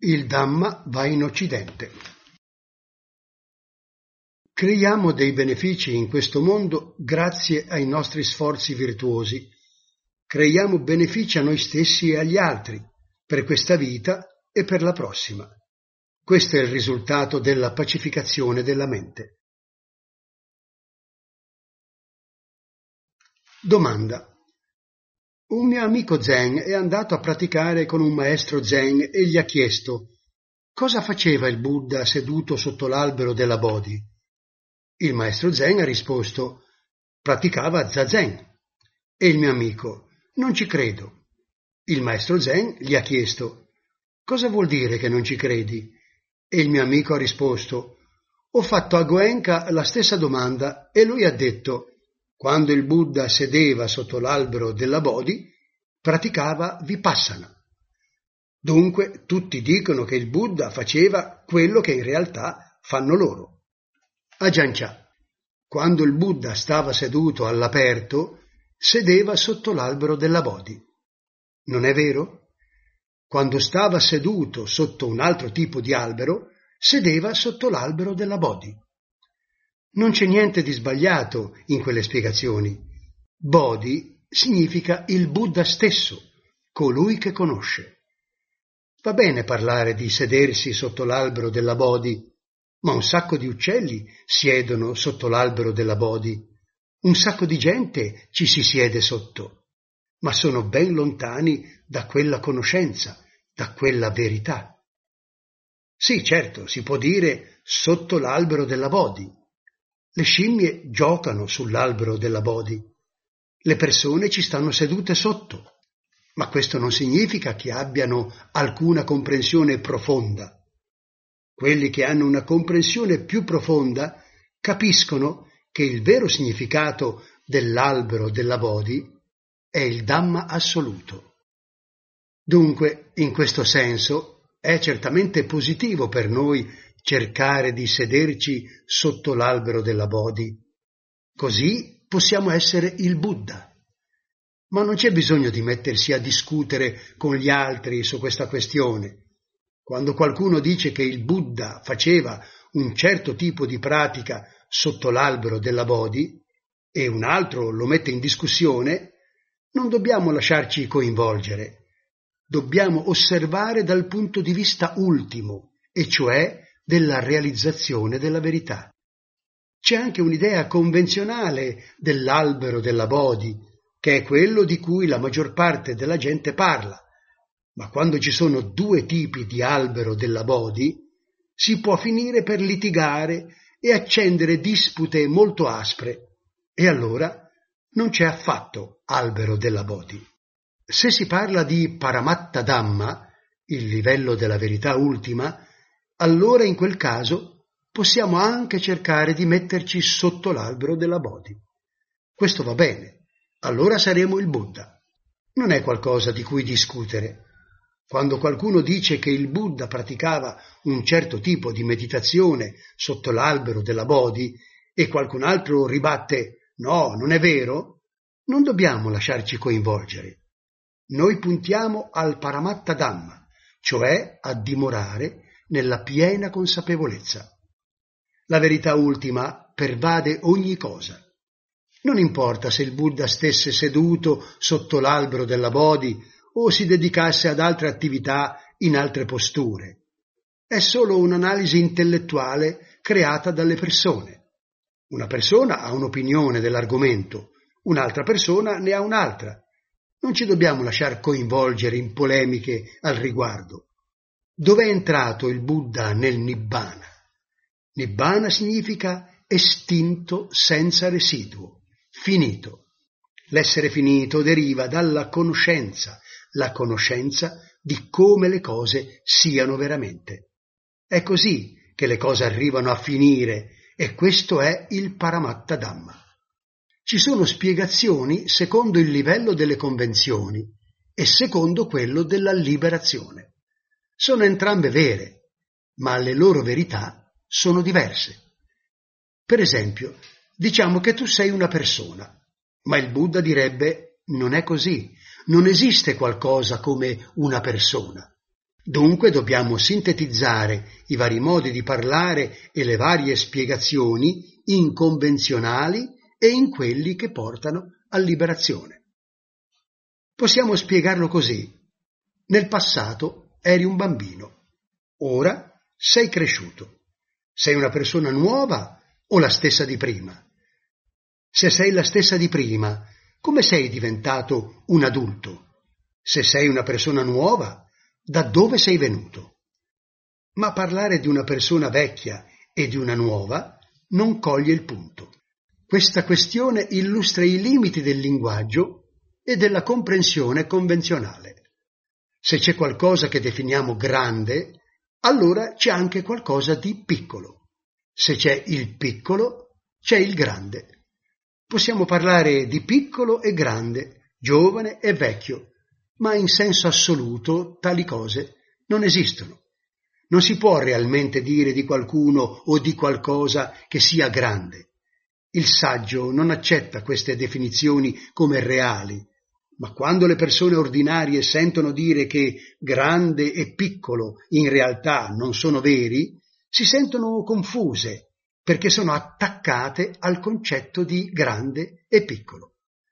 Il Dhamma va in Occidente. Creiamo dei benefici in questo mondo grazie ai nostri sforzi virtuosi. Creiamo benefici a noi stessi e agli altri, per questa vita e per la prossima. Questo è il risultato della pacificazione della mente. Domanda. Un mio amico Zen è andato a praticare con un maestro Zen e gli ha chiesto: cosa faceva il Buddha seduto sotto l'albero della Bodhi? Il maestro Zen ha risposto: praticava zazen. E il mio amico: non ci credo. Il maestro Zen gli ha chiesto: cosa vuol dire che non ci credi? E il mio amico ha risposto: ho fatto a Goenka la stessa domanda e lui ha detto: quando il Buddha sedeva sotto l'albero della Bodhi, praticava vipassana. Dunque tutti dicono che il Buddha faceva quello che in realtà fanno loro. Ajahn Chah, quando il Buddha stava seduto all'aperto, sedeva sotto l'albero della Bodhi. Non è vero? Quando stava seduto sotto un altro tipo di albero, sedeva sotto l'albero della Bodhi. Non c'è niente di sbagliato in quelle spiegazioni. Bodhi significa il Buddha stesso, colui che conosce. Va bene parlare di sedersi sotto l'albero della Bodhi, ma un sacco di uccelli siedono sotto l'albero della Bodhi. Un sacco di gente ci si siede sotto, ma sono ben lontani da quella conoscenza, da quella verità. Sì, certo, si può dire sotto l'albero della Bodhi. Le scimmie giocano sull'albero della Bodhi. Le persone ci stanno sedute sotto, ma questo non significa che abbiano alcuna comprensione profonda. Quelli che hanno una comprensione più profonda capiscono che il vero significato dell'albero della Bodhi è il Dhamma assoluto. Dunque, in questo senso, è certamente positivo per noi cercare di sederci sotto l'albero della Bodhi. Così possiamo essere il Buddha. Ma non c'è bisogno di mettersi a discutere con gli altri su questa questione. Quando qualcuno dice che il Buddha faceva un certo tipo di pratica sotto l'albero della Bodhi e un altro lo mette in discussione, non dobbiamo lasciarci coinvolgere. Dobbiamo osservare dal punto di vista ultimo, e cioè della realizzazione della verità. C'è anche un'idea convenzionale dell'albero della Bodhi, che è quello di cui la maggior parte della gente parla. Ma quando ci sono due tipi di albero della Bodhi, si può finire per litigare e accendere dispute molto aspre, e allora non c'è affatto albero della Bodhi. Se si parla di Paramatta Dhamma, il livello della verità ultima, allora in quel caso possiamo anche cercare di metterci sotto l'albero della Bodhi. Questo va bene, allora saremo il Buddha. Non è qualcosa di cui discutere. Quando qualcuno dice che il Buddha praticava un certo tipo di meditazione sotto l'albero della Bodhi e qualcun altro ribatte «no, non è vero», non dobbiamo lasciarci coinvolgere. Noi puntiamo al Paramatta Dhamma, cioè a dimorare nella piena consapevolezza. La verità ultima pervade ogni cosa. Non importa se il Buddha stesse seduto sotto l'albero della Bodhi o si dedicasse ad altre attività in altre posture. È solo un'analisi intellettuale creata dalle persone. Una persona ha un'opinione dell'argomento, un'altra persona ne ha un'altra. Non ci dobbiamo lasciar coinvolgere in polemiche al riguardo. Dov'è entrato il Buddha nel Nibbana? Nibbana significa estinto senza residuo, finito. L'essere finito deriva dalla conoscenza, la conoscenza di come le cose siano veramente. È così che le cose arrivano a finire e questo è il Paramatta Dhamma. Ci sono spiegazioni secondo il livello delle convenzioni e secondo quello della liberazione. Sono entrambe vere, ma le loro verità sono diverse. Per esempio, diciamo che tu sei una persona, ma il Buddha direbbe non è così, non esiste qualcosa come una persona. Dunque dobbiamo sintetizzare i vari modi di parlare e le varie spiegazioni in convenzionali e in quelli che portano a liberazione. Possiamo spiegarlo così. Nel passato eri un bambino, ora sei cresciuto. Sei una persona nuova o la stessa di prima? Se sei la stessa di prima, come sei diventato un adulto? Se sei una persona nuova, da dove sei venuto? Ma parlare di una persona vecchia e di una nuova non coglie il punto. Questa questione illustra i limiti del linguaggio e della comprensione convenzionale. Se c'è qualcosa che definiamo grande, allora c'è anche qualcosa di piccolo. Se c'è il piccolo, c'è il grande. Possiamo parlare di piccolo e grande, giovane e vecchio, ma in senso assoluto tali cose non esistono. Non si può realmente dire di qualcuno o di qualcosa che sia grande. Il saggio non accetta queste definizioni come reali, ma quando le persone ordinarie sentono dire che grande e piccolo in realtà non sono veri, si sentono confuse perché sono attaccate al concetto di grande e piccolo.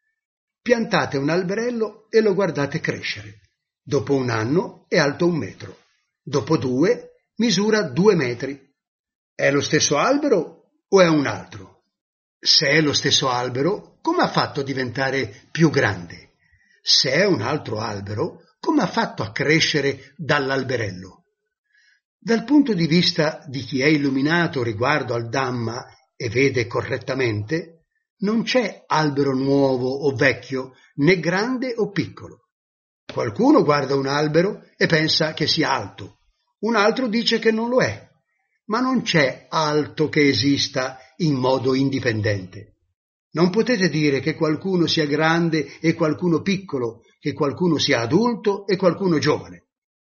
Piantate un alberello e lo guardate crescere. Dopo un anno è alto 1 metro. Dopo 2 misura 2 metri. È lo stesso albero o è un altro? Se è lo stesso albero, come ha fatto a diventare più grande? Se è un altro albero, come ha fatto a crescere dall'alberello? Dal punto di vista di chi è illuminato riguardo al Dhamma e vede correttamente, non c'è albero nuovo o vecchio, né grande o piccolo. Qualcuno guarda un albero e pensa che sia alto, un altro dice che non lo è, ma non c'è alto che esista in modo indipendente. Non potete dire che qualcuno sia grande e qualcuno piccolo, che qualcuno sia adulto e qualcuno giovane.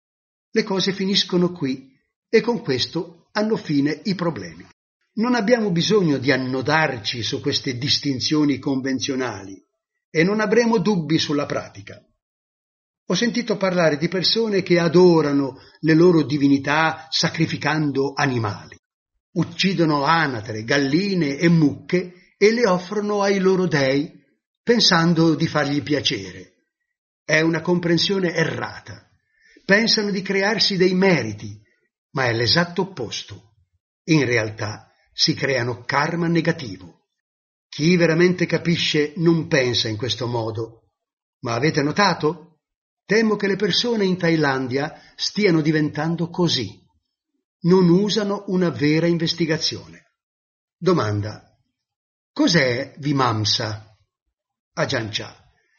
Le cose finiscono qui e con questo hanno fine i problemi. Non abbiamo bisogno di annodarci su queste distinzioni convenzionali e non avremo dubbi sulla pratica. Ho sentito parlare di persone che adorano le loro divinità sacrificando animali. Uccidono anatre, galline e mucche e le offrono ai loro dei, pensando di fargli piacere. È una comprensione errata. Pensano di crearsi dei meriti, ma è l'esatto opposto. In realtà si creano karma negativo. Chi veramente capisce non pensa in questo modo. Ma avete notato? Temo che le persone in Thailandia stiano diventando così. Non usano una vera investigazione. Domanda. Cos'è Vimamsa? Ajahn Chah.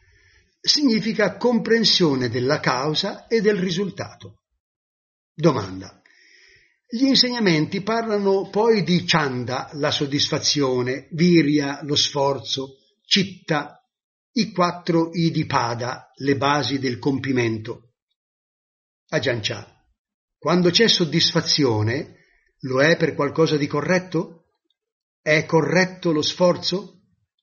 Significa comprensione della causa e del risultato. Domanda. Gli insegnamenti parlano poi di Chanda, la soddisfazione, Virya, lo sforzo, Citta, i 4 Iddhipada, le basi del compimento. Ajahn Chah. Quando c'è soddisfazione, lo è per qualcosa di corretto? È corretto lo sforzo?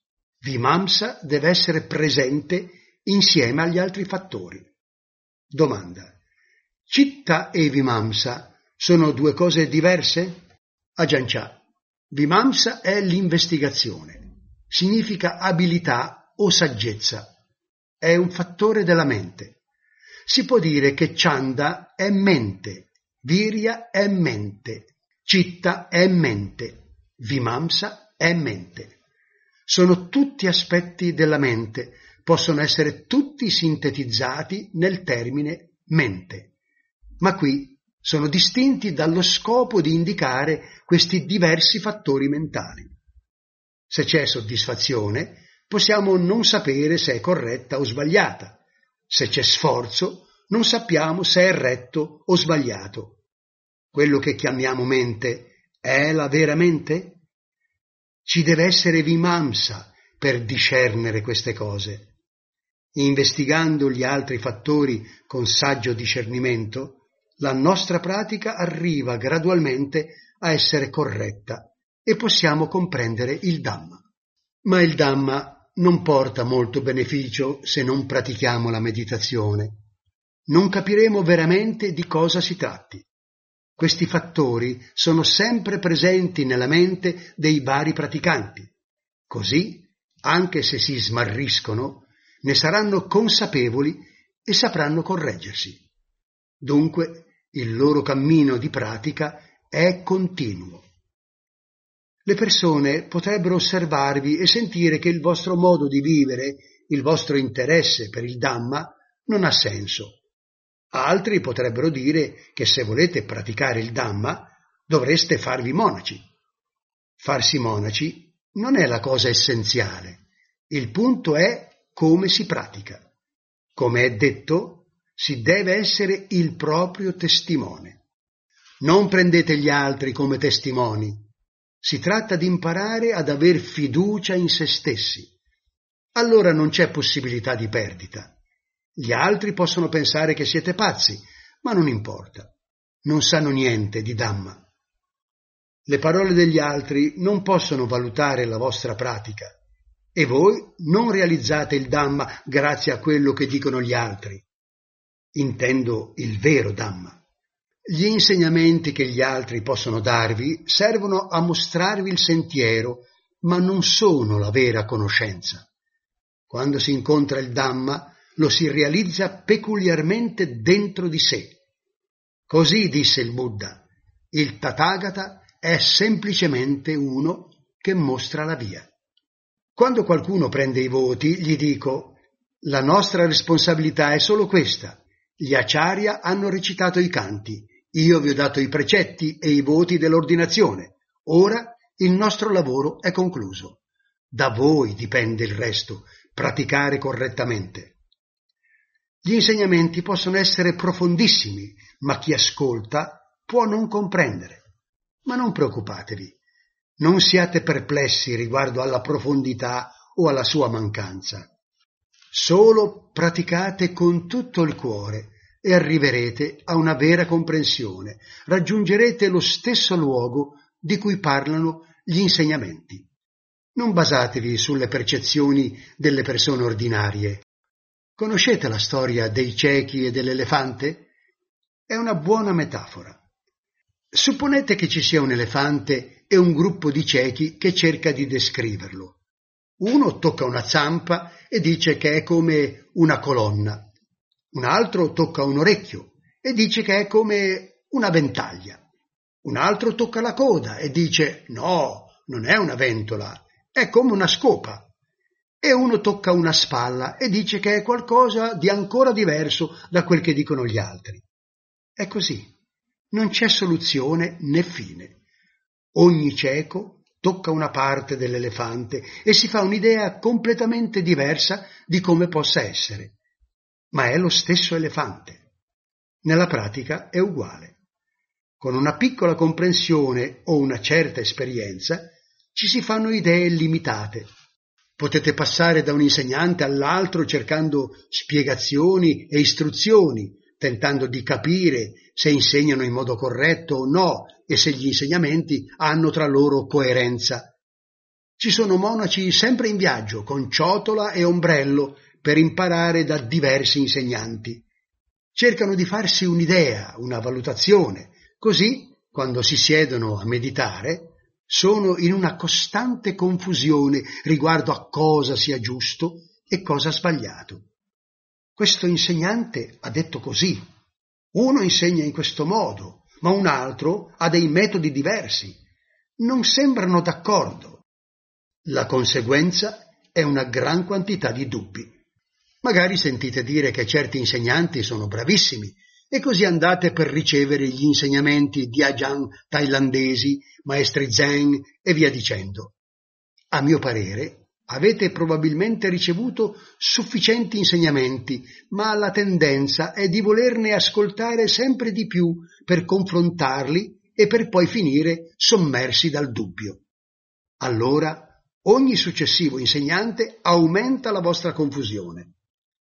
Vimamsa deve essere presente insieme agli altri fattori. Domanda. Citta e Vimamsa sono 2 cose diverse? Ajahn Chah. Vimamsa è l'investigazione. Significa abilità o saggezza. È un fattore della mente. Si può dire che Chanda è mente, Virya è mente, Citta è mente, Vimamsa è mente. Sono tutti aspetti della mente, possono essere tutti sintetizzati nel termine mente. Ma qui sono distinti dallo scopo di indicare questi diversi fattori mentali. Se c'è soddisfazione, possiamo non sapere se è corretta o sbagliata. Se c'è sforzo, non sappiamo se è retto o sbagliato. Quello che chiamiamo mente è la vera mente? Ci deve essere Vimamsa per discernere queste cose. Investigando gli altri fattori con saggio discernimento, la nostra pratica arriva gradualmente a essere corretta e possiamo comprendere il Dhamma. Ma il Dhamma non porta molto beneficio se non pratichiamo la meditazione. non capiremo veramente di cosa si tratti. Questi fattori sono sempre presenti nella mente dei vari praticanti. Così, anche se si smarriscono, ne saranno consapevoli e sapranno correggersi. Dunque, il loro cammino di pratica è continuo. Le persone potrebbero osservarvi e sentire che il vostro modo di vivere, il vostro interesse per il Dhamma, non ha senso. Altri potrebbero dire che se volete praticare il Dhamma dovreste farvi monaci. Farsi monaci non è la cosa essenziale. Il punto è come si pratica. Come è detto, si deve essere il proprio testimone. Non prendete gli altri come testimoni. Si tratta di imparare ad aver fiducia in se stessi. Allora non c'è possibilità di perdita. Gli altri possono pensare che siete pazzi, ma non importa. Non sanno niente di Dhamma. Le parole degli altri non possono valutare la vostra pratica e voi non realizzate il Dhamma grazie a quello che dicono gli altri. Intendo il vero Dhamma. Gli insegnamenti che gli altri possono darvi servono a mostrarvi il sentiero, ma non sono la vera conoscenza. Quando si incontra il Dhamma, lo si realizza peculiarmente dentro di sé. Così disse il Buddha, il Tathagata è semplicemente uno che mostra la via. Quando qualcuno prende i voti, gli dico, la nostra responsabilità è solo questa. Gli acharya hanno recitato i canti, io vi ho dato i precetti e i voti dell'ordinazione. Ora il nostro lavoro è concluso. Da voi dipende il resto, praticare correttamente. Gli insegnamenti possono essere profondissimi, ma chi ascolta può non comprendere. Ma non preoccupatevi, non siate perplessi riguardo alla profondità o alla sua mancanza. Solo praticate con tutto il cuore e arriverete a una vera comprensione, raggiungerete lo stesso luogo di cui parlano gli insegnamenti. Non basatevi sulle percezioni delle persone ordinarie. Conoscete la storia dei ciechi e dell'elefante? È una buona metafora. Supponete che ci sia un elefante e un gruppo di ciechi che cerca di descriverlo. Uno tocca una zampa e dice che è come una colonna. Un altro tocca un orecchio e dice che è come una ventaglia. Un altro tocca la coda e dice no, non è una ventola, è come una scopa. E uno tocca una spalla e dice che è qualcosa di ancora diverso da quel che dicono gli altri. È così, non c'è soluzione né fine. Ogni cieco tocca una parte dell'elefante e si fa un'idea completamente diversa di come possa essere. Ma è lo stesso elefante. Nella pratica è uguale. Con una piccola comprensione o una certa esperienza ci si fanno idee limitate. Potete passare da un insegnante all'altro cercando spiegazioni e istruzioni, tentando di capire se insegnano in modo corretto o no e se gli insegnamenti hanno tra loro coerenza. Ci sono monaci sempre in viaggio, con ciotola e ombrello, per imparare da diversi insegnanti. Cercano di farsi un'idea, una valutazione, così, quando si siedono a meditare, sono in una costante confusione riguardo a cosa sia giusto e cosa sbagliato. Questo insegnante ha detto così, uno insegna in questo modo, ma un altro ha dei metodi diversi. Non sembrano d'accordo. La conseguenza è una gran quantità di dubbi. Magari sentite dire che certi insegnanti sono bravissimi e così andate per ricevere gli insegnamenti di Ajahn thailandesi, maestri Zen e via dicendo. A mio parere, avete probabilmente ricevuto sufficienti insegnamenti, ma la tendenza è di volerne ascoltare sempre di più per confrontarli e per poi finire sommersi dal dubbio. Allora, ogni successivo insegnante aumenta la vostra confusione.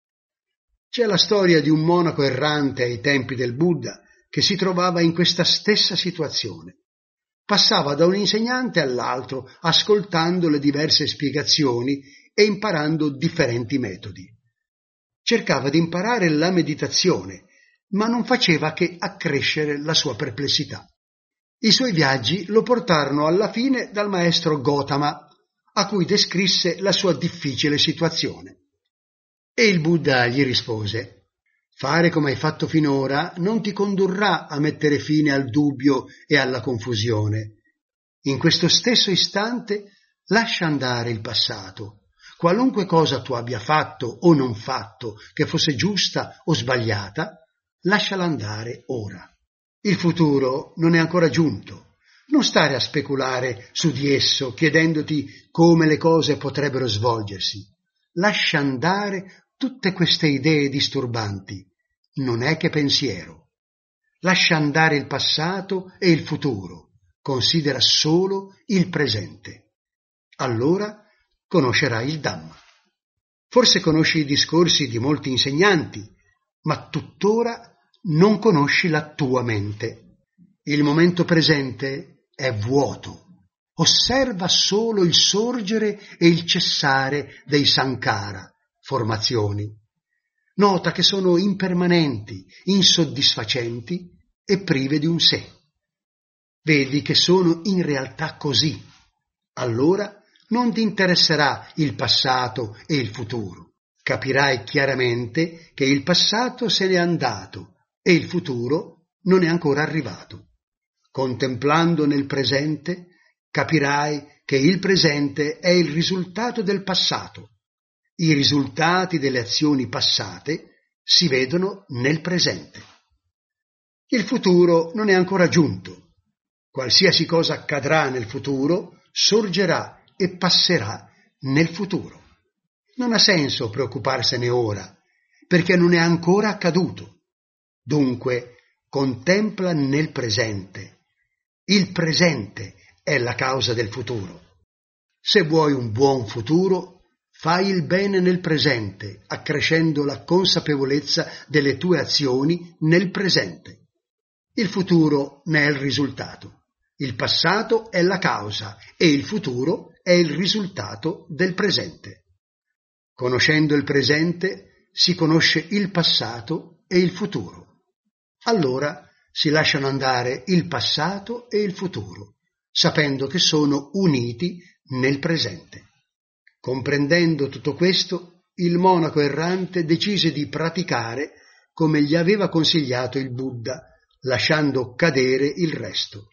C'è la storia di un monaco errante ai tempi del Buddha che si trovava in questa stessa situazione. Passava da un insegnante all'altro, ascoltando le diverse spiegazioni e imparando differenti metodi. Cercava di imparare la meditazione ma non faceva che accrescere la sua perplessità. I suoi viaggi lo portarono alla fine dal maestro Gotama, a cui descrisse la sua difficile situazione. E il Buddha gli rispose: «Fare come hai fatto finora non ti condurrà a mettere fine al dubbio e alla confusione. In questo stesso istante lascia andare il passato. Qualunque cosa tu abbia fatto o non fatto, che fosse giusta o sbagliata, lasciala andare ora. Il futuro non è ancora giunto. Non stare a speculare su di esso, chiedendoti come le cose potrebbero svolgersi. Lascia andare tutte queste idee disturbanti. Non è che pensiero. Lascia andare il passato e il futuro. Considera solo il presente. Allora conoscerai il Dhamma. Forse conosci i discorsi di molti insegnanti, ma tuttora non conosci la tua mente. Il momento presente è vuoto. Osserva solo il sorgere e il cessare dei sankhara, formazioni. Nota che sono impermanenti, insoddisfacenti e prive di un sé. Vedi che sono in realtà così. Allora non ti interesserà il passato e il futuro. Capirai chiaramente che il passato se n'è andato e il futuro non è ancora arrivato. Contemplando nel presente, capirai che il presente è il risultato del passato. I risultati delle azioni passate si vedono nel presente. Il futuro non è ancora giunto. Qualsiasi cosa accadrà nel futuro sorgerà e passerà nel futuro. Non ha senso preoccuparsene ora, perché non è ancora accaduto. Dunque, contempla nel presente. Il presente è la causa del futuro. Se vuoi un buon futuro, fai il bene nel presente, accrescendo la consapevolezza delle tue azioni nel presente. Il futuro ne è il risultato. Il passato è la causa e il futuro è il risultato del presente. Conoscendo il presente si conosce il passato e il futuro. Allora si lasciano andare il passato e il futuro, sapendo che sono uniti nel presente. Comprendendo tutto questo, il monaco errante decise di praticare come gli aveva consigliato il Buddha, lasciando cadere il resto.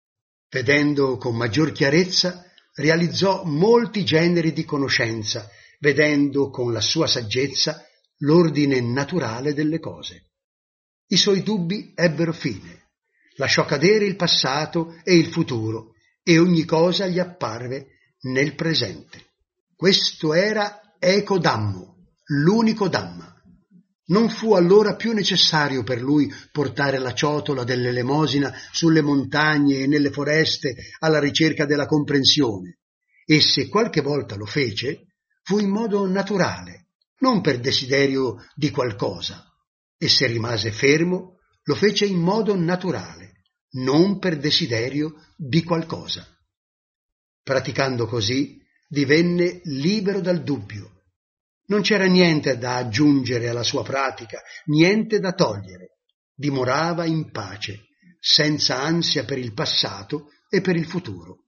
Vedendo con maggior chiarezza, realizzò molti generi di conoscenza, vedendo con la sua saggezza l'ordine naturale delle cose. I suoi dubbi ebbero fine, lasciò cadere il passato e il futuro, e ogni cosa gli apparve nel presente. Questo era Eko Dhammo, l'unico Dhamma. Non fu allora più necessario per lui portare la ciotola dell'elemosina sulle montagne e nelle foreste alla ricerca della comprensione, e se qualche volta lo fece, fu in modo naturale, non per desiderio di qualcosa, e se rimase fermo, lo fece in modo naturale, non per desiderio di qualcosa. Praticando così, divenne libero dal dubbio. Non c'era niente da aggiungere alla sua pratica, niente da togliere. Dimorava in pace, senza ansia per il passato e per il futuro.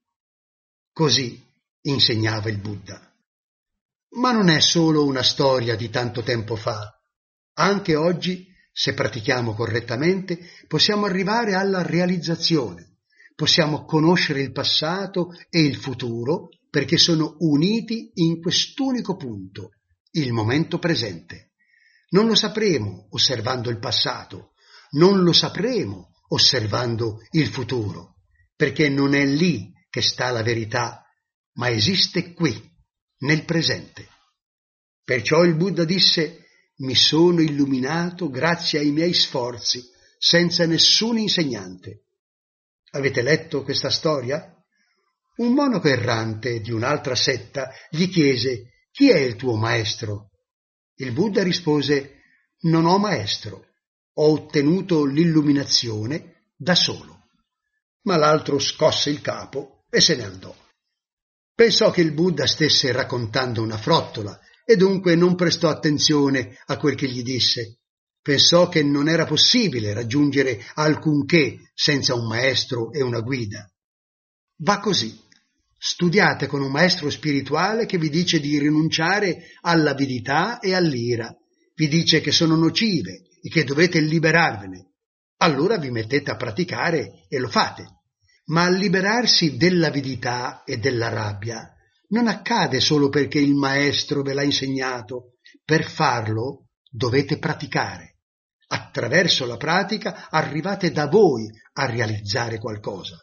Così insegnava il Buddha. Ma non è solo una storia di tanto tempo fa. Anche oggi, se pratichiamo correttamente, possiamo arrivare alla realizzazione. Possiamo conoscere il passato e il futuro perché sono uniti in quest'unico punto, il momento presente. Non lo sapremo osservando il passato, non lo sapremo osservando il futuro, perché non è lì che sta la verità, ma esiste qui, nel presente. Perciò il Buddha disse: «Mi sono illuminato grazie ai miei sforzi, senza nessun insegnante». Avete letto questa storia? Un monaco errante di un'altra setta gli chiese: «Chi è il tuo maestro?» Il Buddha rispose: «Non ho maestro, ho ottenuto l'illuminazione da solo». Ma l'altro scosse il capo e se ne andò. Pensò che il Buddha stesse raccontando una frottola e dunque non prestò attenzione a quel che gli disse. Pensò che non era possibile raggiungere alcunché senza un maestro e una guida. Va così. Studiate con un maestro spirituale che vi dice di rinunciare all'avidità e all'ira, vi dice che sono nocive e che dovete liberarvene. Allora vi mettete a praticare e lo fate. Ma liberarsi dell'avidità e della rabbia non accade solo perché il maestro ve l'ha insegnato. Per farlo dovete praticare. Attraverso la pratica arrivate da voi a realizzare qualcosa.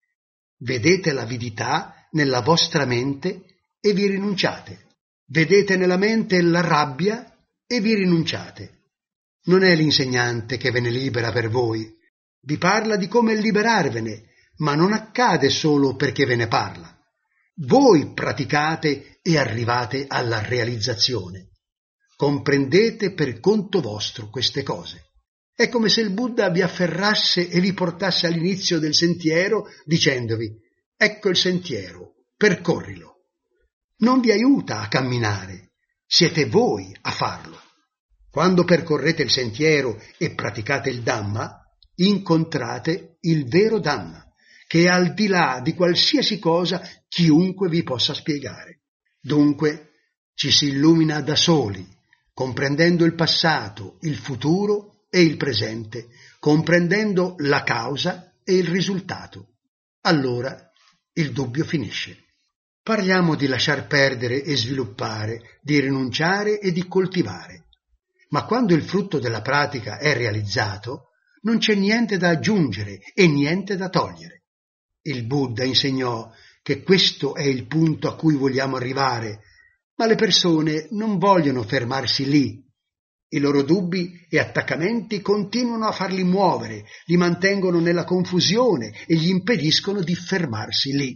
Vedete l'avidità nella vostra mente e vi rinunciate. Vedete nella mente la rabbia e vi rinunciate. Non è l'insegnante che ve ne libera per voi. Vi parla di come liberarvene, ma non accade solo perché ve ne parla. Voi praticate e arrivate alla realizzazione. Comprendete per conto vostro queste cose. È come se il Buddha vi afferrasse e vi portasse all'inizio del sentiero dicendovi: ecco il sentiero, percorrilo. Non vi aiuta a camminare, siete voi a farlo. Quando percorrete il sentiero e praticate il Dhamma, incontrate il vero Dhamma, che è al di là di qualsiasi cosa chiunque vi possa spiegare. Dunque ci si illumina da soli, comprendendo il passato, il futuro e il presente, comprendendo la causa e il risultato. Allora il dubbio finisce. Parliamo di lasciar perdere e sviluppare, di rinunciare e di coltivare. Ma quando il frutto della pratica è realizzato, non c'è niente da aggiungere e niente da togliere. Il Buddha insegnò che questo è il punto a cui vogliamo arrivare, ma le persone non vogliono fermarsi lì. I loro dubbi e attaccamenti continuano a farli muovere, li mantengono nella confusione e gli impediscono di fermarsi lì.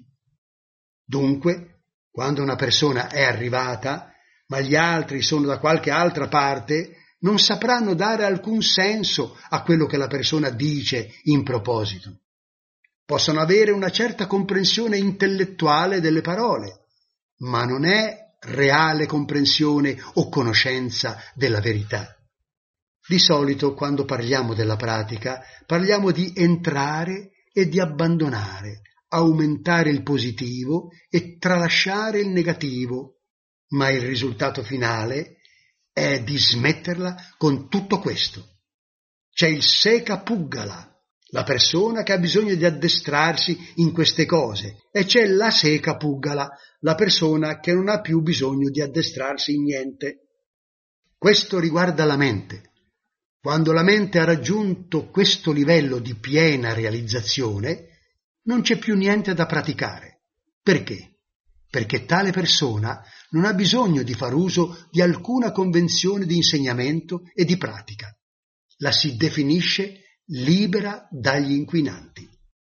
Dunque, quando una persona è arrivata, ma gli altri sono da qualche altra parte, non sapranno dare alcun senso a quello che la persona dice in proposito. Possono avere una certa comprensione intellettuale delle parole, ma non è reale comprensione o conoscenza della verità. Di solito, quando parliamo della pratica, parliamo di entrare e di abbandonare, aumentare il positivo e tralasciare il negativo, ma il risultato finale è di smetterla con tutto questo. C'è il Seka Puggala, la persona che ha bisogno di addestrarsi in queste cose, e c'è la Seka Puggala, la persona che non ha più bisogno di addestrarsi in niente. Questo riguarda la mente. Quando la mente ha raggiunto questo livello di piena realizzazione, non c'è più niente da praticare. Perché? Perché tale persona non ha bisogno di far uso di alcuna convenzione di insegnamento e di pratica. La si definisce libera dagli inquinanti.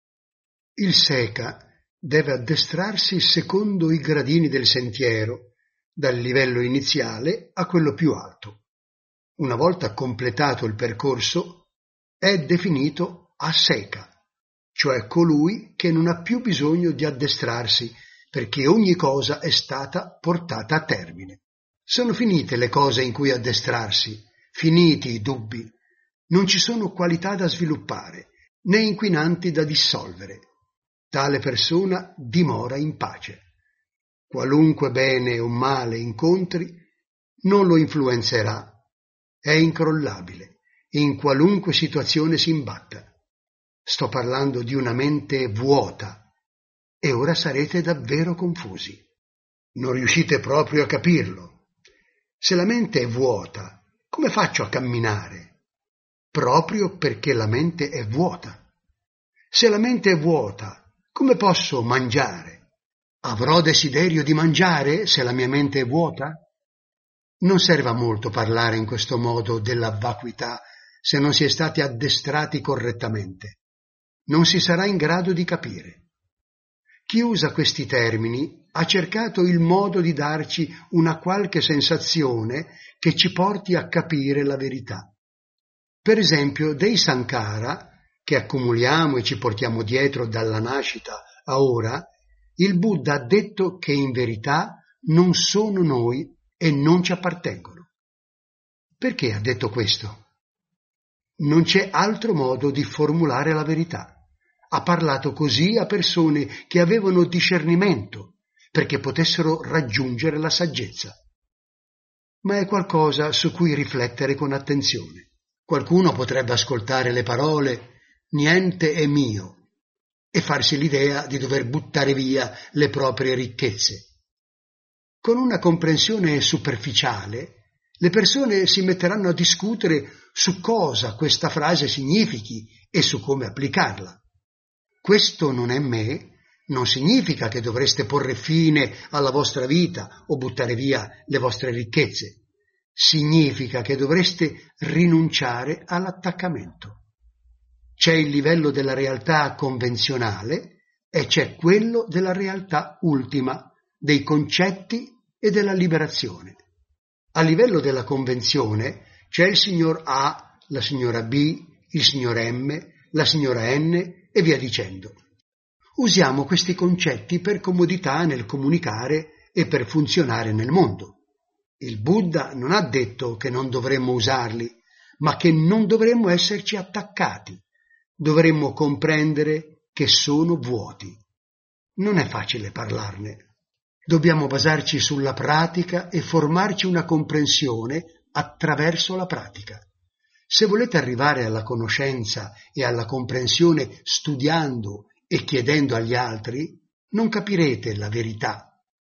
Il Seka deve addestrarsi secondo i gradini del sentiero, dal livello iniziale a quello più alto. Una volta completato il percorso, è definito Aseka, cioè colui che non ha più bisogno di addestrarsi perché ogni cosa è stata portata a termine. Sono finite le cose in cui addestrarsi, finiti i dubbi. Non ci sono qualità da sviluppare, né inquinanti da dissolvere. Tale persona dimora in pace. Qualunque bene o male incontri, non lo influenzerà. È incrollabile, in qualunque situazione si imbatta. Sto parlando di una mente vuota, e ora sarete davvero confusi. Non riuscite proprio a capirlo. Se la mente è vuota, come faccio a camminare? Proprio perché la mente è vuota. Se la mente è vuota, come posso mangiare? Avrò desiderio di mangiare se la mia mente è vuota? Non serve a molto parlare in questo modo della vacuità se non si è stati addestrati correttamente. Non si sarà in grado di capire. Chi usa questi termini ha cercato il modo di darci una qualche sensazione che ci porti a capire la verità. Per esempio, dei Sankara, che accumuliamo e ci portiamo dietro dalla nascita a ora, il Buddha ha detto che in verità non sono noi e non ci appartengono. Perché ha detto questo? Non c'è altro modo di formulare la verità. Ha parlato così a persone che avevano discernimento, perché potessero raggiungere la saggezza. Ma è qualcosa su cui riflettere con attenzione. Qualcuno potrebbe ascoltare le parole «niente è mio» e farsi l'idea di dover buttare via le proprie ricchezze. Con una comprensione superficiale, le persone si metteranno a discutere su cosa questa frase significhi e su come applicarla. Questo non è me non significa che dovreste porre fine alla vostra vita o buttare via le vostre ricchezze. Significa che dovreste rinunciare all'attaccamento. C'è il livello della realtà convenzionale e c'è quello della realtà ultima, dei concetti e della liberazione. A livello della convenzione c'è il signor A, la signora B, il signor M, la signora N e via dicendo. Usiamo questi concetti per comodità nel comunicare e per funzionare nel mondo. Il Buddha non ha detto che non dovremmo usarli, ma che non dovremmo esserci attaccati. Dovremmo comprendere che sono vuoti. Non è facile parlarne. Dobbiamo basarci sulla pratica e formarci una comprensione attraverso la pratica. Se volete arrivare alla conoscenza e alla comprensione studiando e chiedendo agli altri, non capirete la verità.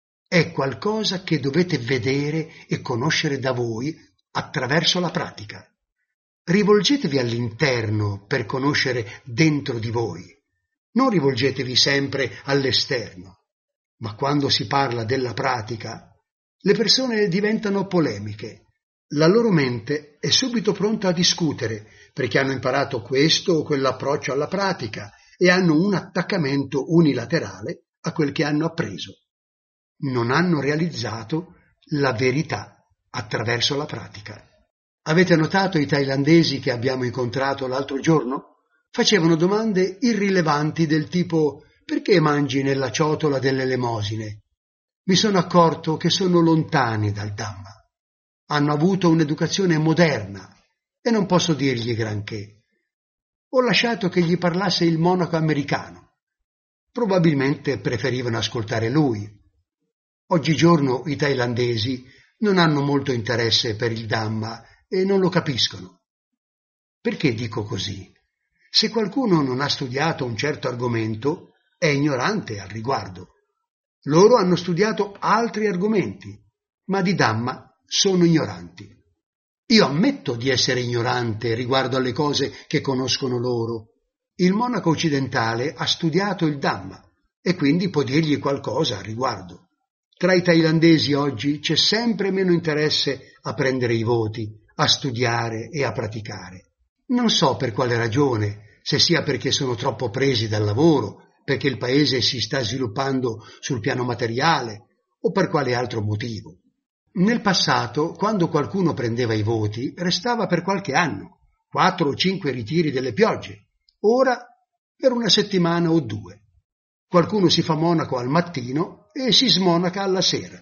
È qualcosa che dovete vedere e conoscere da voi attraverso la pratica. Rivolgetevi all'interno per conoscere dentro di voi. Non rivolgetevi sempre all'esterno. Ma quando si parla della pratica, le persone diventano polemiche. La loro mente è subito pronta a discutere perché hanno imparato questo o quell'approccio alla pratica e hanno un attaccamento unilaterale a quel che hanno appreso. Non hanno realizzato la verità attraverso la pratica. Avete notato i thailandesi che abbiamo incontrato l'altro giorno? Facevano domande irrilevanti del tipo «Perché mangi nella ciotola delle elemosine?» Mi sono accorto che sono lontani dal Dhamma. Hanno avuto un'educazione moderna e non posso dirgli granché. Ho lasciato che gli parlasse il monaco americano. Probabilmente preferivano ascoltare lui. Oggigiorno i thailandesi non hanno molto interesse per il Dhamma e non lo capiscono. Perché dico così? Se qualcuno non ha studiato un certo argomento, è ignorante al riguardo. Loro hanno studiato altri argomenti, ma di Dhamma sono ignoranti. Io ammetto di essere ignorante riguardo alle cose che conoscono loro. Il monaco occidentale ha studiato il Dhamma e quindi può dirgli qualcosa al riguardo. Tra i thailandesi oggi c'è sempre meno interesse a prendere i voti, a studiare e a praticare. Non so per quale ragione, se sia perché sono troppo presi dal lavoro, perché il paese si sta sviluppando sul piano materiale o per quale altro motivo. Nel passato, quando qualcuno prendeva i voti, restava per qualche anno, 4 o 5 ritiri delle piogge, ora per una settimana o 2. Qualcuno si fa monaco al mattino e si smonaca alla sera.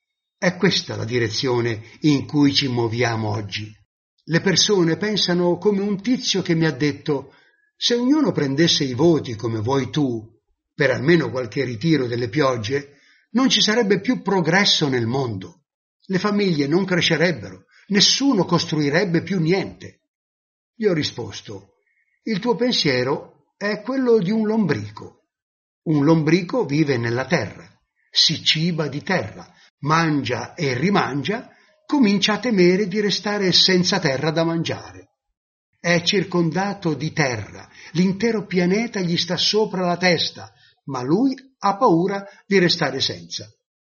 È questa la direzione in cui ci muoviamo oggi. Le persone pensano come un tizio che mi ha detto: se ognuno prendesse i voti come vuoi tu, per almeno qualche ritiro delle piogge, non ci sarebbe più progresso nel mondo. Le famiglie non crescerebbero, nessuno costruirebbe più niente. Gli ho risposto: il tuo pensiero è quello di un lombrico. Un lombrico vive nella terra, si ciba di terra, mangia e rimangia, comincia a temere di restare senza terra da mangiare. È circondato di terra, l'intero pianeta gli sta sopra la testa, ma lui ha paura di restare senza.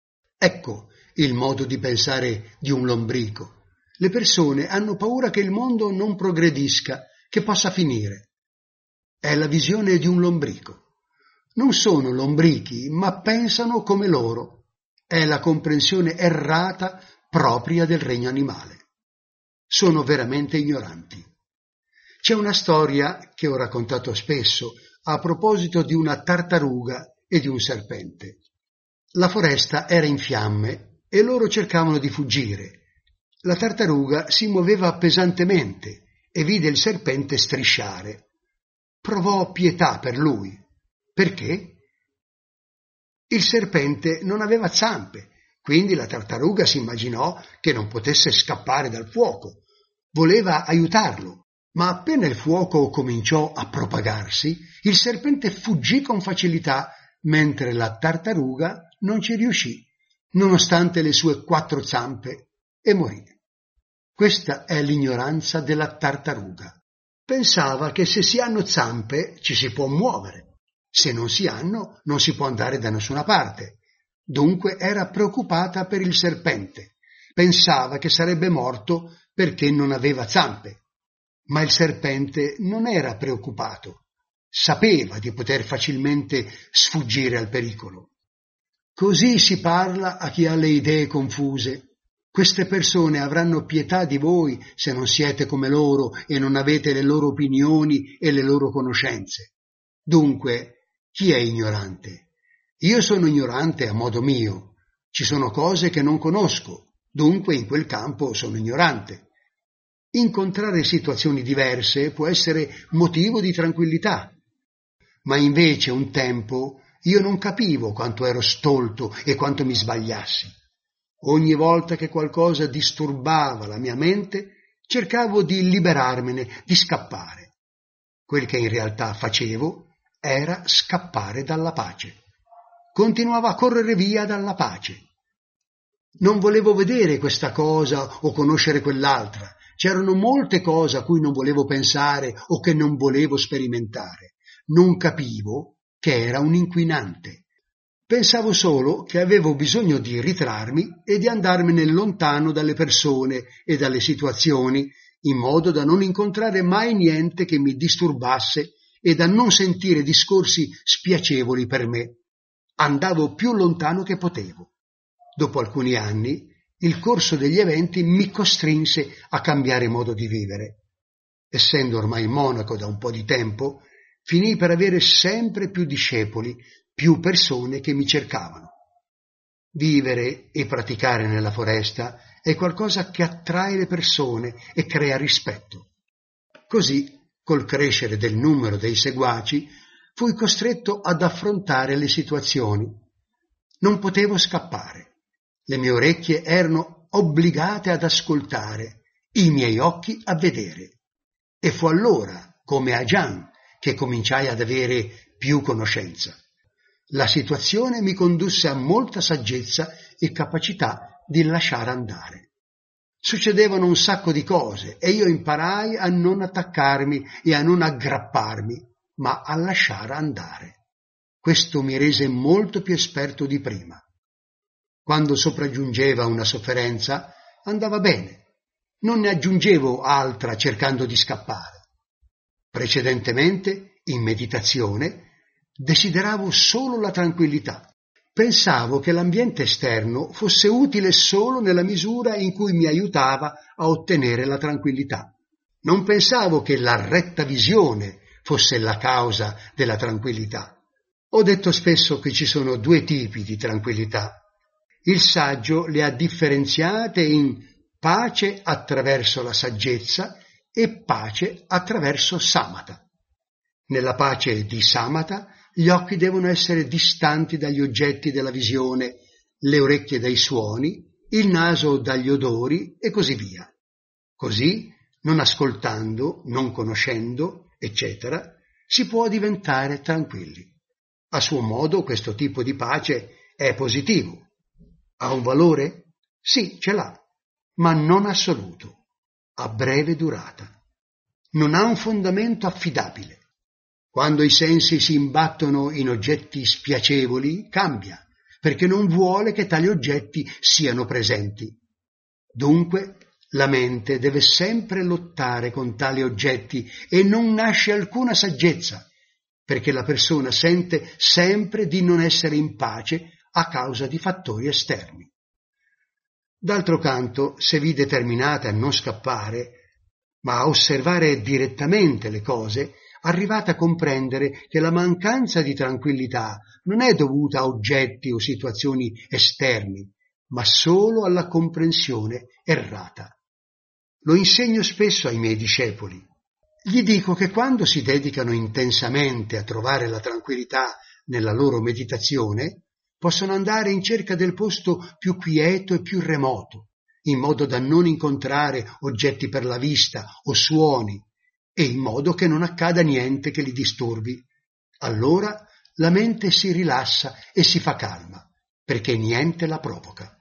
Ecco il modo di pensare di un lombrico. Le persone hanno paura che il mondo non progredisca, che possa finire. È la visione di un lombrico. Non sono lombrichi, ma pensano come loro. È la comprensione errata propria del regno animale. Sono veramente ignoranti. C'è una storia che ho raccontato spesso a proposito di una tartaruga e di un serpente. La foresta era in fiamme e loro cercavano di fuggire. La tartaruga si muoveva pesantemente e vide il serpente strisciare. Provò pietà per lui. Perché? Il serpente non aveva zampe, quindi la tartaruga si immaginò che non potesse scappare dal fuoco. Voleva aiutarlo, ma appena il fuoco cominciò a propagarsi, il serpente fuggì con facilità, mentre la tartaruga non ci riuscì, nonostante le sue 4 zampe, e morì. Questa è l'ignoranza della tartaruga. Pensava che se si hanno zampe ci si può muovere, se non si hanno non si può andare da nessuna parte. Dunque era preoccupata per il serpente. Pensava che sarebbe morto perché non aveva zampe. Ma il serpente non era preoccupato. Sapeva di poter facilmente sfuggire al pericolo. Così si parla a chi ha le idee confuse. Queste persone avranno pietà di voi se non siete come loro e non avete le loro opinioni e le loro conoscenze. Dunque, chi è ignorante? Io sono ignorante a modo mio. Ci sono cose che non conosco, dunque in quel campo sono ignorante. Incontrare situazioni diverse può essere motivo di tranquillità. Ma invece un tempo io non capivo quanto ero stolto e quanto mi sbagliassi. Ogni volta che qualcosa disturbava la mia mente, cercavo di liberarmene, di scappare. Quel che in realtà facevo era scappare dalla pace. Continuavo a correre via dalla pace. Non volevo vedere questa cosa o conoscere quell'altra. C'erano molte cose a cui non volevo pensare o che non volevo sperimentare. Non capivo che era un inquinante. Pensavo solo che avevo bisogno di ritrarmi e di andarmene lontano dalle persone e dalle situazioni, in modo da non incontrare mai niente che mi disturbasse e da non sentire discorsi spiacevoli per me. Andavo più lontano che potevo. Dopo alcuni anni, il corso degli eventi mi costrinse a cambiare modo di vivere. Essendo ormai monaco da un po' di tempo, finii per avere sempre più discepoli, più persone che mi cercavano. Vivere e praticare nella foresta è qualcosa che attrae le persone e crea rispetto. Così, col crescere del numero dei seguaci, fui costretto ad affrontare le situazioni. Non potevo scappare. Le mie orecchie erano obbligate ad ascoltare, i miei occhi a vedere. E fu allora, come a Gian, che cominciai ad avere più conoscenza. La situazione mi condusse a molta saggezza e capacità di lasciare andare. Succedevano un sacco di cose e io imparai a non attaccarmi e a non aggrapparmi, ma a lasciare andare. Questo mi rese molto più esperto di prima. Quando sopraggiungeva una sofferenza, andava bene. Non ne aggiungevo altra cercando di scappare. Precedentemente, in meditazione, desideravo solo la tranquillità. Pensavo che l'ambiente esterno fosse utile solo nella misura in cui mi aiutava a ottenere la tranquillità. Non pensavo che la retta visione fosse la causa della tranquillità. Ho detto spesso che ci sono 2 tipi di tranquillità. Il saggio le ha differenziate in pace attraverso la saggezza e pace attraverso samatha. Nella pace di samatha gli occhi devono essere distanti dagli oggetti della visione, le orecchie dai suoni, il naso dagli odori e così via. Così, non ascoltando, non conoscendo, eccetera, si può diventare tranquilli. A suo modo questo tipo di pace è positivo. Ha un valore? Sì, ce l'ha, ma non assoluto, a breve durata. Non ha un fondamento affidabile. Quando i sensi si imbattono in oggetti spiacevoli, cambia, perché non vuole che tali oggetti siano presenti. Dunque, la mente deve sempre lottare con tali oggetti e non nasce alcuna saggezza, perché la persona sente sempre di non essere in pace a causa di fattori esterni. D'altro canto, se vi determinate a non scappare, ma a osservare direttamente le cose, arrivate a comprendere che la mancanza di tranquillità non è dovuta a oggetti o situazioni esterni, ma solo alla comprensione errata. Lo insegno spesso ai miei discepoli. Gli dico che quando si dedicano intensamente a trovare la tranquillità nella loro meditazione, possono andare in cerca del posto più quieto e più remoto, in modo da non incontrare oggetti per la vista o suoni, e in modo che non accada niente che li disturbi. Allora la mente si rilassa e si fa calma, perché niente la provoca.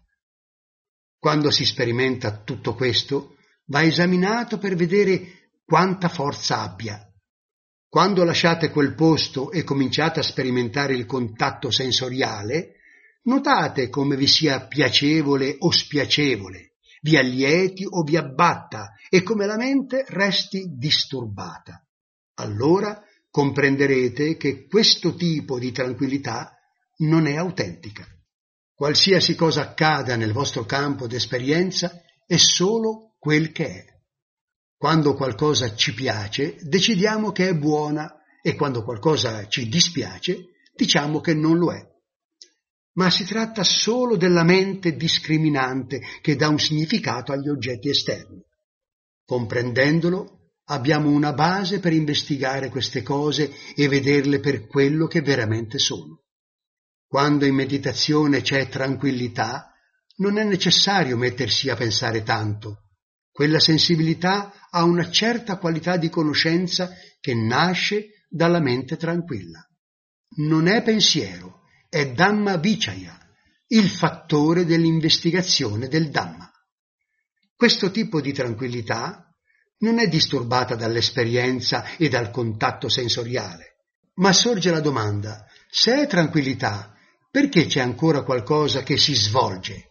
Quando si sperimenta tutto questo, va esaminato per vedere quanta forza abbia. Quando lasciate quel posto e cominciate a sperimentare il contatto sensoriale, notate come vi sia piacevole o spiacevole, vi allieti o vi abbatta e come la mente resti disturbata. Allora comprenderete che questo tipo di tranquillità non è autentica. Qualsiasi cosa accada nel vostro campo d'esperienza è solo quel che è. Quando qualcosa ci piace, decidiamo che è buona e quando qualcosa ci dispiace, diciamo che non lo è. Ma si tratta solo della mente discriminante che dà un significato agli oggetti esterni. Comprendendolo, abbiamo una base per investigare queste cose e vederle per quello che veramente sono. Quando in meditazione c'è tranquillità, non è necessario mettersi a pensare tanto. Quella sensibilità ha una certa qualità di conoscenza che nasce dalla mente tranquilla. Non è pensiero, è Dhamma Vichaya, il fattore dell'investigazione del Dhamma. Questo tipo di tranquillità non è disturbata dall'esperienza e dal contatto sensoriale, ma sorge la domanda: se è tranquillità, perché c'è ancora qualcosa che si svolge?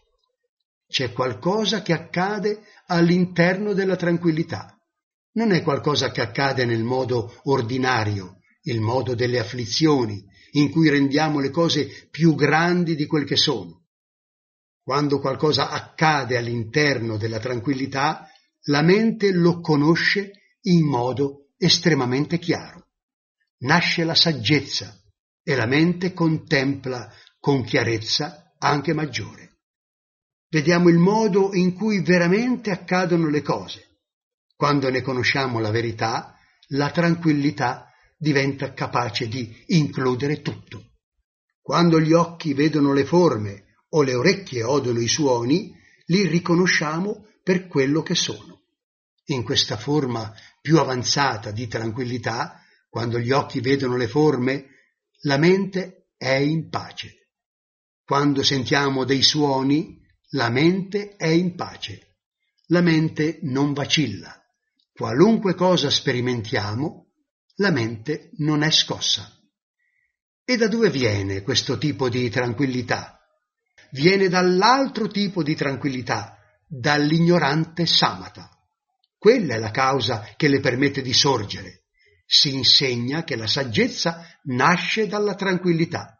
C'è qualcosa che accade all'interno della tranquillità. Non è qualcosa che accade nel modo ordinario, il modo delle afflizioni, in cui rendiamo le cose più grandi di quel che sono. Quando qualcosa accade all'interno della tranquillità, la mente lo conosce in modo estremamente chiaro. Nasce la saggezza e la mente contempla con chiarezza anche maggiore. Vediamo il modo in cui veramente accadono le cose. Quando ne conosciamo la verità, la tranquillità diventa capace di includere tutto. Quando gli occhi vedono le forme o le orecchie odono i suoni, li riconosciamo per quello che sono. In questa forma più avanzata di tranquillità, quando gli occhi vedono le forme, la mente è in pace. Quando sentiamo dei suoni, la mente è in pace. La mente non vacilla. Qualunque cosa sperimentiamo, la mente non è scossa. E da dove viene questo tipo di tranquillità? Viene dall'altro tipo di tranquillità, dall'ignorante samatha. Quella è la causa che le permette di sorgere. Si insegna che la saggezza nasce dalla tranquillità.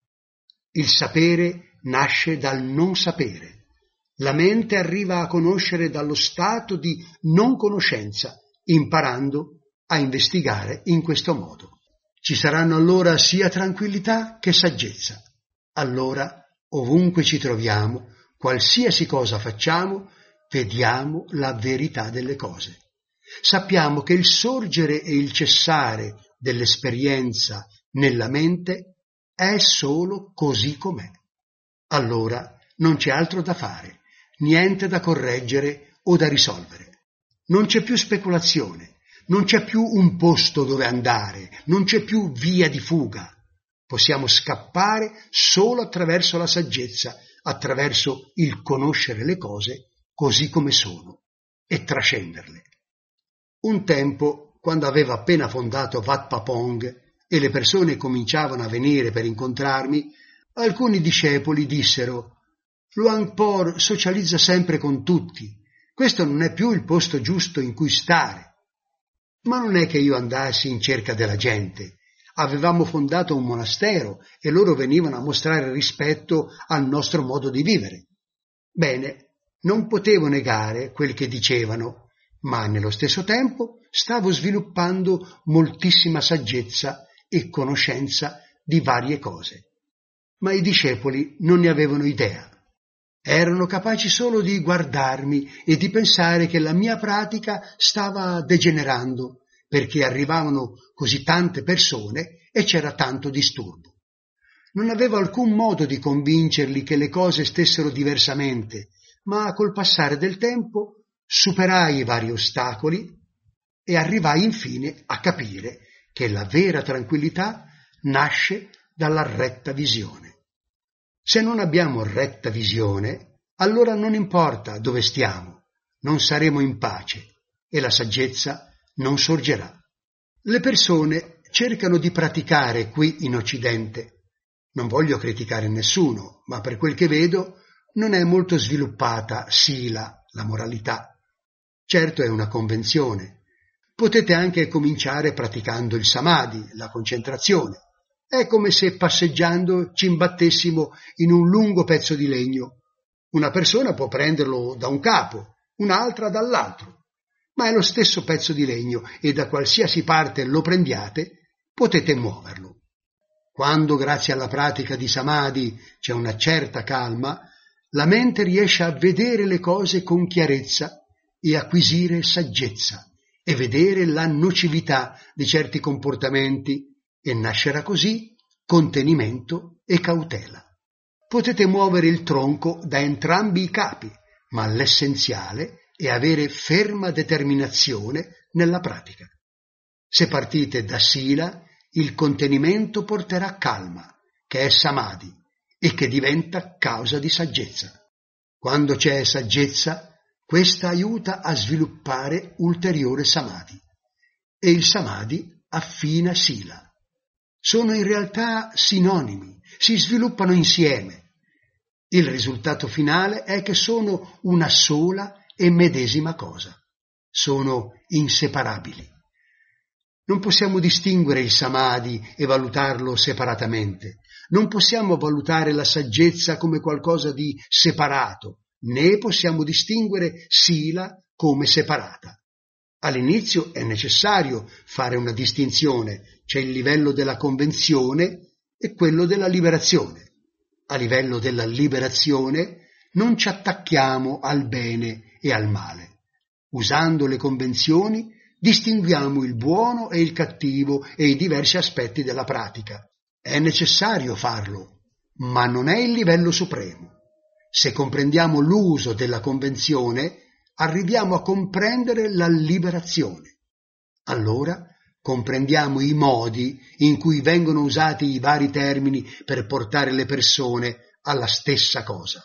Il sapere nasce dal non sapere. La mente arriva a conoscere dallo stato di non conoscenza, imparando a investigare in questo modo. Ci saranno allora sia tranquillità che saggezza. Allora, ovunque ci troviamo, qualsiasi cosa facciamo, vediamo la verità delle cose. Sappiamo che il sorgere e il cessare dell'esperienza nella mente è solo così com'è. Allora non c'è altro da fare. Niente da correggere o da risolvere. Non c'è più speculazione, non c'è più un posto dove andare, non c'è più via di fuga. Possiamo scappare solo attraverso la saggezza, attraverso il conoscere le cose così come sono e trascenderle. Un tempo, quando avevo appena fondato Wat Pah Pong e le persone cominciavano a venire per incontrarmi, alcuni discepoli dissero: Luang Por socializza sempre con tutti, questo non è più il posto giusto in cui stare. Ma non è che io andassi in cerca della gente. Avevamo fondato un monastero e loro venivano a mostrare rispetto al nostro modo di vivere. Bene, non potevo negare quel che dicevano, ma nello stesso tempo stavo sviluppando moltissima saggezza e conoscenza di varie cose. Ma i discepoli non ne avevano idea. Erano capaci solo di guardarmi e di pensare che la mia pratica stava degenerando, perché arrivavano così tante persone e c'era tanto disturbo. Non avevo alcun modo di convincerli che le cose stessero diversamente, ma col passare del tempo superai i vari ostacoli e arrivai infine a capire che la vera tranquillità nasce dalla retta visione. Se non abbiamo retta visione, allora non importa dove stiamo, non saremo in pace e la saggezza non sorgerà. Le persone cercano di praticare qui in Occidente. Non voglio criticare nessuno, ma per quel che vedo non è molto sviluppata sila, la moralità. Certo è una convenzione. Potete anche cominciare praticando il samadhi, la concentrazione. È come se passeggiando ci imbattessimo in un lungo pezzo di legno. Una persona può prenderlo da un capo, un'altra dall'altro, ma è lo stesso pezzo di legno e da qualsiasi parte lo prendiate potete muoverlo. Quando, grazie alla pratica di samadhi, c'è una certa calma, la mente riesce a vedere le cose con chiarezza e acquisire saggezza e vedere la nocività di certi comportamenti e nascerà così contenimento e cautela. Potete muovere il tronco da entrambi i capi, ma l'essenziale è avere ferma determinazione nella pratica. Se partite da sila, il contenimento porterà calma, che è samadhi, e che diventa causa di saggezza. Quando c'è saggezza, questa aiuta a sviluppare ulteriore samadhi, e il samadhi affina sila. Sono in realtà sinonimi, si sviluppano insieme. Il risultato finale è che sono una sola e medesima cosa. Sono inseparabili. Non possiamo distinguere il samadhi e valutarlo separatamente. Non possiamo valutare la saggezza come qualcosa di separato, né possiamo distinguere sila come separata. All'inizio è necessario fare una distinzione, c'è il livello della convenzione e quello della liberazione. A livello della liberazione non ci attacchiamo al bene e al male. Usando le convenzioni distinguiamo il buono e il cattivo e i diversi aspetti della pratica. È necessario farlo, ma non è il livello supremo. Se comprendiamo l'uso della convenzione, arriviamo a comprendere la liberazione. Allora comprendiamo i modi in cui vengono usati i vari termini per portare le persone alla stessa cosa.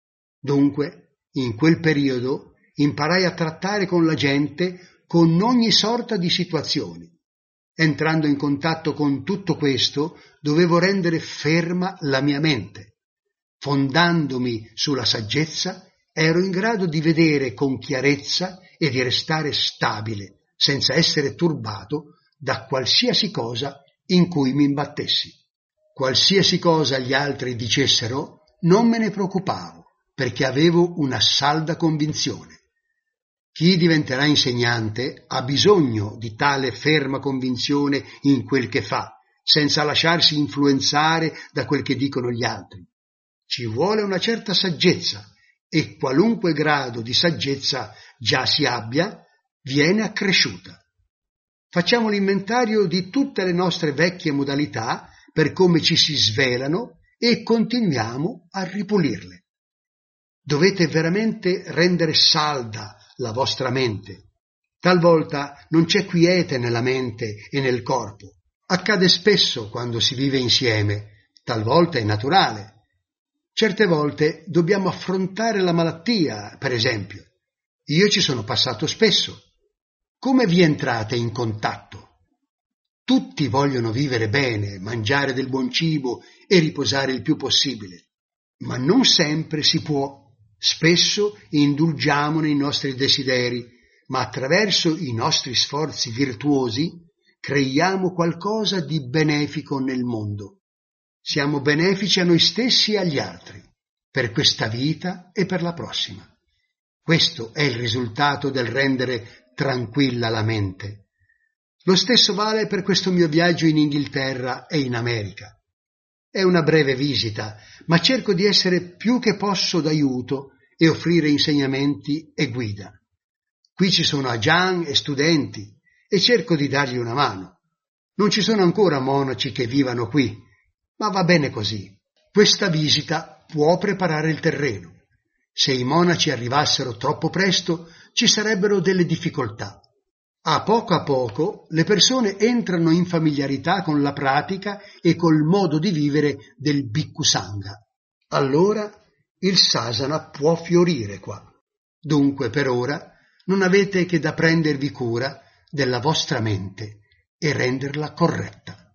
Dunque, in quel periodo, imparai a trattare con la gente con ogni sorta di situazioni. Entrando in contatto con tutto questo, dovevo rendere ferma la mia mente. Fondandomi sulla saggezza, ero in grado di vedere con chiarezza e di restare stabile, senza essere turbato da qualsiasi cosa in cui mi imbattessi. Qualsiasi cosa gli altri dicessero, non me ne preoccupavo, perché avevo una salda convinzione. Chi diventerà insegnante ha bisogno di tale ferma convinzione in quel che fa, senza lasciarsi influenzare da quel che dicono gli altri. Ci vuole una certa saggezza e qualunque grado di saggezza già si abbia, viene accresciuta. Facciamo l'inventario di tutte le nostre vecchie modalità per come ci si svelano e continuiamo a ripulirle. Dovete veramente rendere salda la vostra mente. Talvolta non c'è quiete nella mente e nel corpo. Accade spesso quando si vive insieme, talvolta è naturale. Certe volte dobbiamo affrontare la malattia, per esempio. Io ci sono passato spesso. Come vi entrate in contatto? Tutti vogliono vivere bene, mangiare del buon cibo e riposare il più possibile, ma non sempre si può. Spesso indulgiamo nei nostri desideri, ma attraverso i nostri sforzi virtuosi creiamo qualcosa di benefico nel mondo. Siamo benefici a noi stessi e agli altri, per questa vita e per la prossima. Questo è il risultato del rendere tranquilla la mente. Lo stesso vale per questo mio viaggio in Inghilterra e in America. È una breve visita, ma cerco di essere più che posso d'aiuto e offrire insegnamenti e guida. Qui ci sono Ajahn e studenti e cerco di dargli una mano. Non ci sono ancora monaci che vivano qui, ma va bene così. Questa visita può preparare il terreno. Se i monaci arrivassero troppo presto, ci sarebbero delle difficoltà. A poco le persone entrano in familiarità con la pratica e col modo di vivere del Bhikkhu Sangha. Allora il sasana può fiorire qua. Dunque per ora non avete che da prendervi cura della vostra mente e renderla corretta.